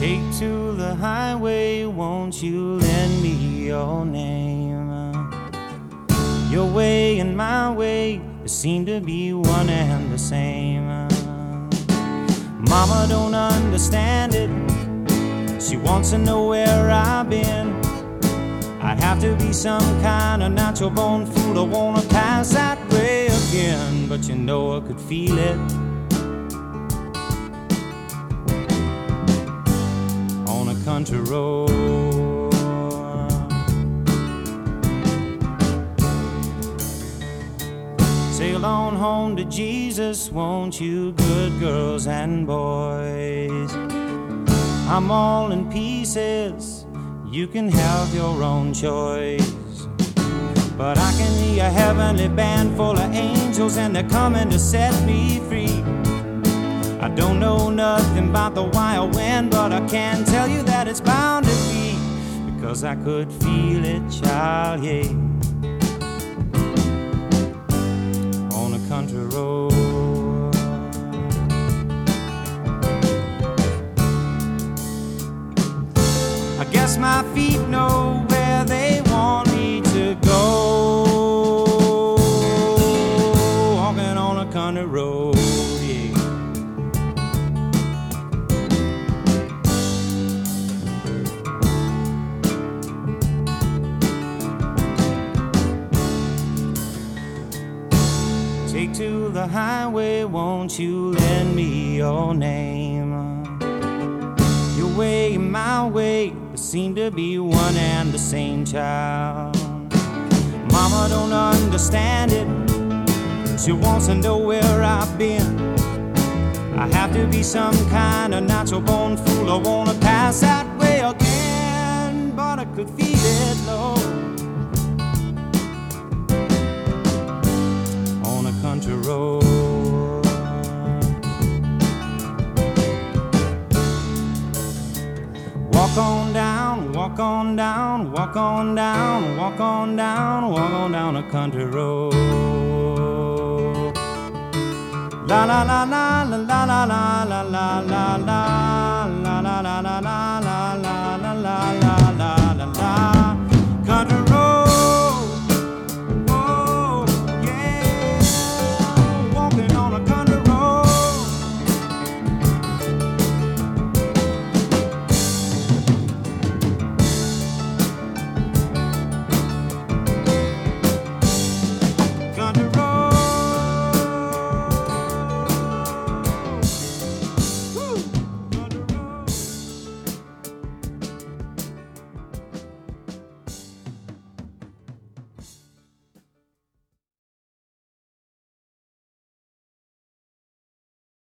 Take to the highway, won't you lend me your name? Your way and my way, they seem to be one and the same. Mama don't understand it, she wants to know where I've been. I'd have to be some kind of natural born fool. I wanna pass that way again, but you know I could feel it on a country road. Sail on home to Jesus, won't you, good girls and boys? I'm all in pieces, you can have your own choice. But I can hear a heavenly band full of angels, and they're coming to set me free. I don't know nothing about the wild wind, but I can tell you that it's bound to be, because I could feel it, child, yeah, on a country road. I guess my feet know where they want me to go, walking on a country road, yeah. Take to the highway, won't you lend me your name? Your way and my way, they seem to be one and the same, child. Mama don't understand it, she wants to know where I've been. I have to be some kind of natural born fool. I wanna pass that way again, but I could feel it, Lord, on a country road. Walk on down, walk on down, walk on down, walk on down, walk on down a country road. La la la la la la la la la la la.